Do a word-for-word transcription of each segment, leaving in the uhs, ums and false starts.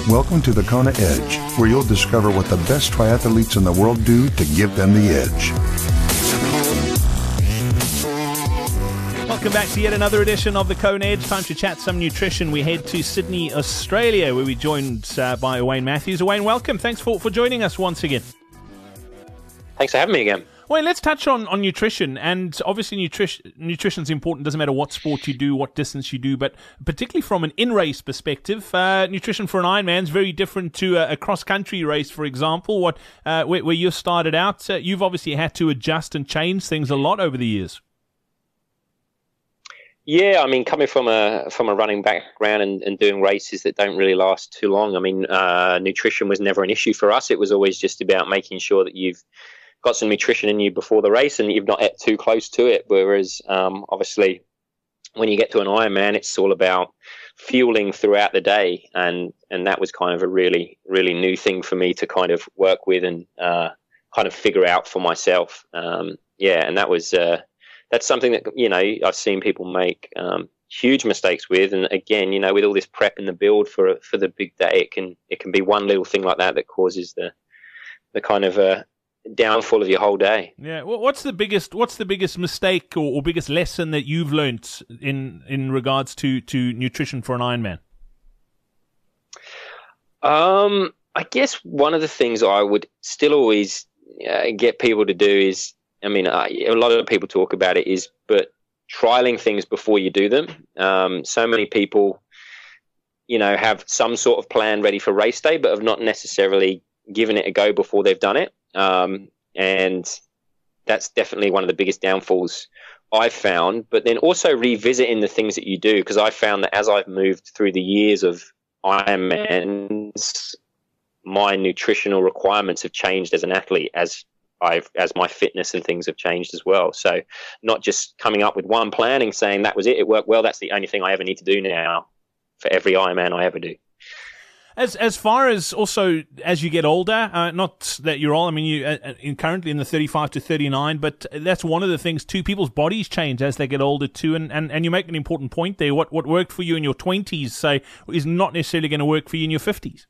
Welcome to the Kona Edge, where you'll discover what the best triathletes in the world do to give them the edge. Welcome back to yet another edition of the Kona Edge. Time to chat some nutrition. We head to Sydney, Australia, where we're joined uh, by Wayne Matthews. Wayne, welcome. Thanks for, for joining us once again. Thanks for having me again. Wayne, let's touch on, on nutrition. And obviously nutrition nutrition's important. Doesn't matter what sport you do, what distance you do, but particularly from an in-race perspective, uh, nutrition for an Ironman is very different to a, a cross-country race, for example, what uh, where, where you started out. Uh, you've obviously had to adjust and change things a lot over the years. Yeah, I mean, coming from a from a running background and, and doing races that don't really last too long, I mean, uh, nutrition was never an issue for us. It was always just about making sure that you've got some nutrition in you before the race and you've not ate too close to it. Whereas, um, obviously, when you get to an Ironman, it's all about fueling throughout the day, and and that was kind of a really really new thing for me to kind of work with and uh, kind of figure out for myself. Um, yeah, and that was. Uh, That's something that, you know, I've seen people make um, huge mistakes with. And again, you know, with all this prep and the build for for the big day, it can it can be one little thing like that that causes the the kind of uh, downfall of your whole day. Yeah. Well, what's the biggest what's the biggest mistake or, or biggest lesson that you've learnt in in regards to to nutrition for an Ironman? Um, I guess one of the things I would still always uh, get people to do is, I mean, uh, a lot of people talk about it is, but trialing things before you do them. Um, so many people, you know, have some sort of plan ready for race day, but have not necessarily given it a go before they've done it. Um, and that's definitely one of the biggest downfalls I've found. But then also revisiting the things that you do, because I found that as I've moved through the years of Ironmans, my nutritional requirements have changed as an athlete, as I've, as my fitness and things have changed as well. So not just coming up with one plan and saying that was it, it worked well, that's the only thing I ever need to do now for every Ironman I ever do. As as far as also as you get older, uh, not that you're all, I mean, you uh, in currently in the thirty-five to thirty-nine, but that's one of the things too. People's bodies change as they get older too, and, and, and you make an important point there. What what worked for you in your twenties, say, is not necessarily going to work for you in your fifties.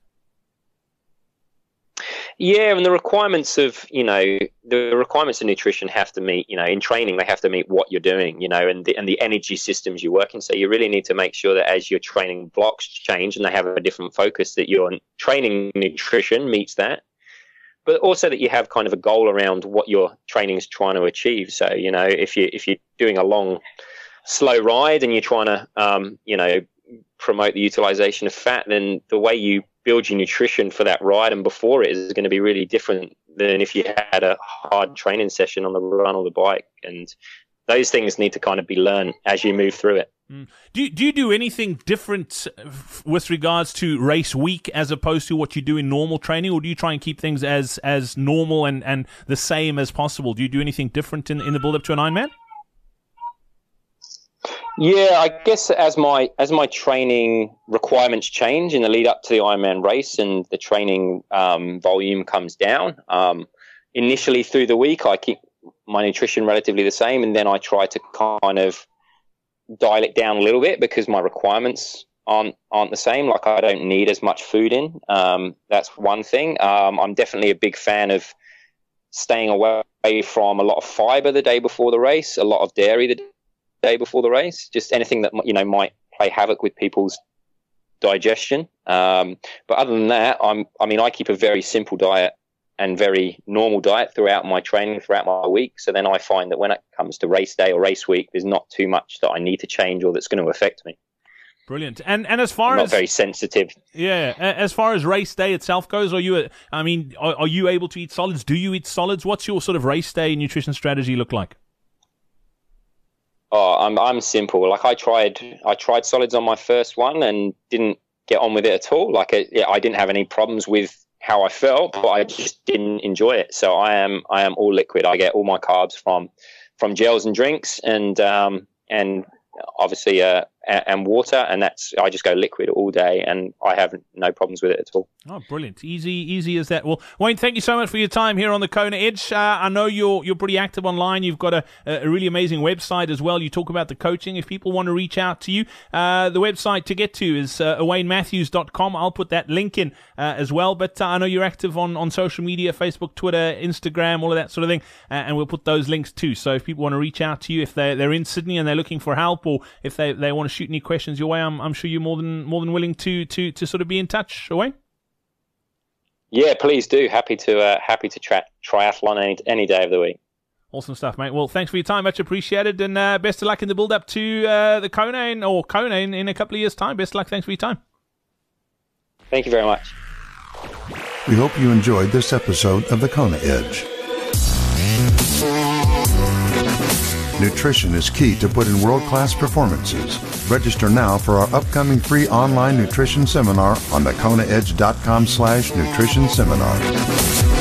Yeah, and the requirements of, you know, the requirements of nutrition have to meet, you know, in training, they have to meet what you're doing, you know, and the, and the energy systems you work in. So you really need to make sure that as your training blocks change and they have a different focus, that your training nutrition meets that, but also that you have kind of a goal around what your training is trying to achieve. So, you know, if you, if you're doing a long, slow ride and you're trying to, um, you know, promote the utilization of fat, then the way you build your nutrition for that ride and before it is going to be really different than if you had a hard training session on the run or the bike. And those things need to kind of be learned as you move through it. Mm. Do, do you do anything different with regards to race week as opposed to what you do in normal training, or do you try and keep things as, as normal and, and the same as possible? Do you do anything different in, in the build-up to an Ironman? Yeah, I guess as my as my training requirements change in the lead up to the Ironman race and the training um, volume comes down, um, initially through the week I keep my nutrition relatively the same, and then I try to kind of dial it down a little bit because my requirements aren't aren't the same. Like I don't need as much food in. Um, that's one thing. Um, I'm definitely a big fan of staying away from a lot of fiber the day before the race, a lot of dairy the day before the race, just anything that, you know, might play havoc with people's digestion. Um, but other than that, I'm, I mean, I keep a very simple diet and very normal diet throughout my training, throughout my week. So then I find that when it comes to race day or race week, there's not too much that I need to change or that's going to affect me. Brilliant. And and as far I'm not as very sensitive. Yeah, as far as race day itself goes, are you? I mean, are, are you able to eat solids? Do you eat solids? What's your sort of race day nutrition strategy look like? Oh, I'm I'm simple. Like I tried, I tried solids on my first one and didn't get on with it at all. Like it, yeah, I didn't have any problems with how I felt, but I just didn't enjoy it. So I am I am all liquid. I get all my carbs from from gels and drinks, and um and obviously a, and, and water, and that's I just go liquid all day, and I have no problems with it at all. Oh, brilliant! Easy, easy as that. Well, Wayne, thank you so much for your time here on the Kona Edge. Uh, I know you're you're pretty active online. You've got a, a really amazing website as well. You talk about the coaching. If people want to reach out to you, uh, the website to get to is uh, wayne matthews dot com. I'll put that link in uh, as well. But uh, I know you're active on, on social media, Facebook, Twitter, Instagram, all of that sort of thing, uh, and we'll put those links too. So if people want to reach out to you, if they're, they're in Sydney and they're looking for help, or if they, they want to shoot any questions your way, I'm, I'm sure you're more than more than willing to to, to sort of be in touch, Wayne. Yeah, please do. Happy to uh, happy to tra- triathlon any any day of the week. Awesome stuff, mate. Well, thanks for your time. Much appreciated. And uh, best of luck in the build-up to uh, the Kona, in, or Kona in, in a couple of years' time. Best of luck. Thanks for your time. Thank you very much. We hope you enjoyed this episode of the Kona Edge. Nutrition is key to put in world-class performances. Register now for our upcoming free online nutrition seminar on the kona edge dot com slash nutrition seminar.